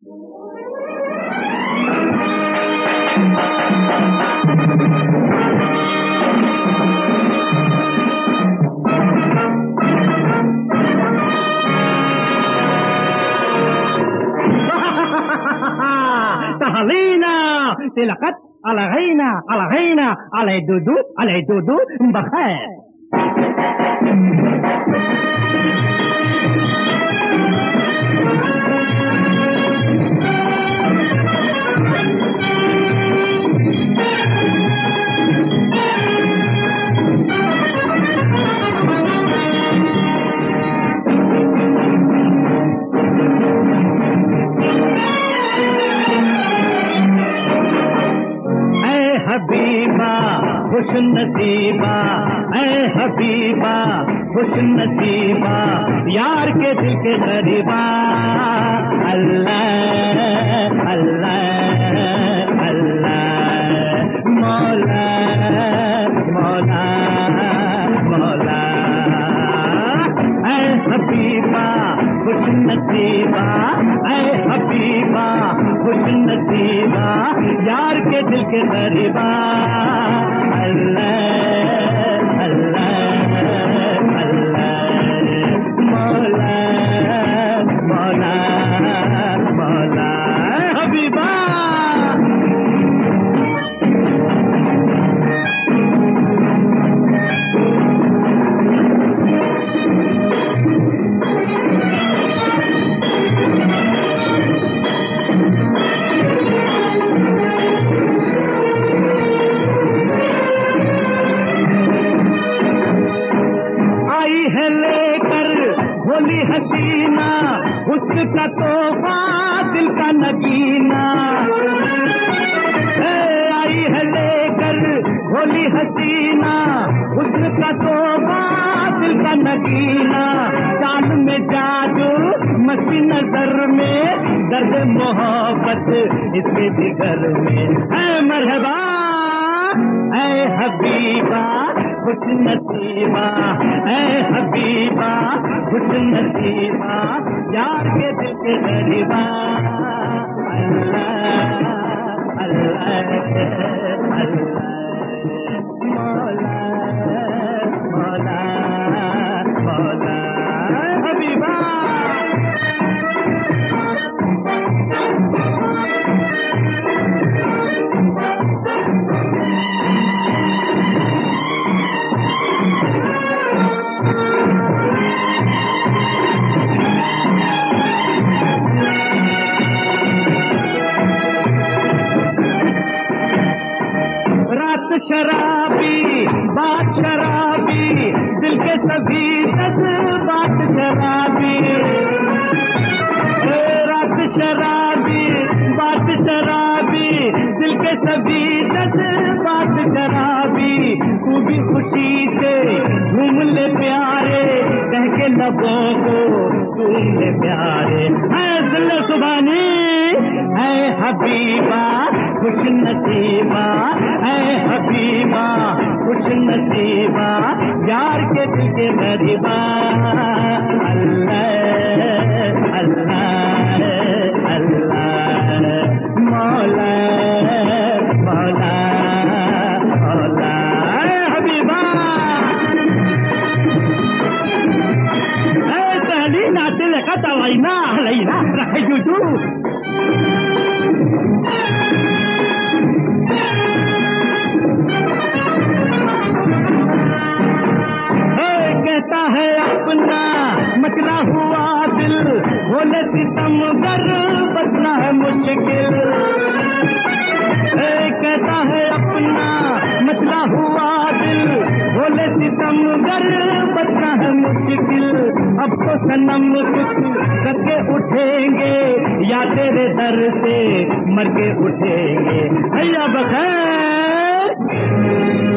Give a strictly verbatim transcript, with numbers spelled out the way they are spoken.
تهلينا تلقت ألغينا ألغينا علي دودو علي دودو بخير. Habiba खुश नसीबा ऐ Habiba खुश नसीबा यार के दिल के करीबा अल्लाह अल्लाह अल्लाह मौला मौला मौला ऐ हबीबा खुश नसीबा ऐ हबीबा खुश नसीबा यार के दिल के करीबा अल्लाह अल्लाह अल्लाह मौला मौला मौला हबीबा। भोली हसीना उसका तोहफा दिल का नगीना आई है लेकर भोली हसीना उसका तोहफा दिल का नगीना चांद में जादू मस्ती नजर में दर्द मोहब्बत इसके जिगर में है मरहबा ऐ हबीबा खुश नसीबा ऐ हबीबा खुश नसीबा यार के दिल के करीबा अल्लाह अल्लाह अल्लाह मौला मौला मौला हबीबा। शराबी बात शराबी दिल के सभी जज्बात शराबी रात शराबी बात शराबी दिल के सभी जज्बात शराबी तू भी खुशी से झूम ले प्यारे कह के लबों को झूम ले प्यारे है दिल सुबानी है हबीबा खुश नसीबा है हबीबा खुश नसीबा यार के दिल के करीबा अल्लाह अल्लाह अल्लाह मौला मौला मौला हबीबा। تهلينا تلقت علينا علينا رح يجوزوا कहता है अपना मचला हुआ दिल होने सितम गर बचना है मुश्किल कहता है अपना मचला हुआ दिल होने सितम गर बचना है मुश्किल अब तो सनम कुछ करके उठेंगे या तेरे दर से मर के उठेंगे भैया बखैर।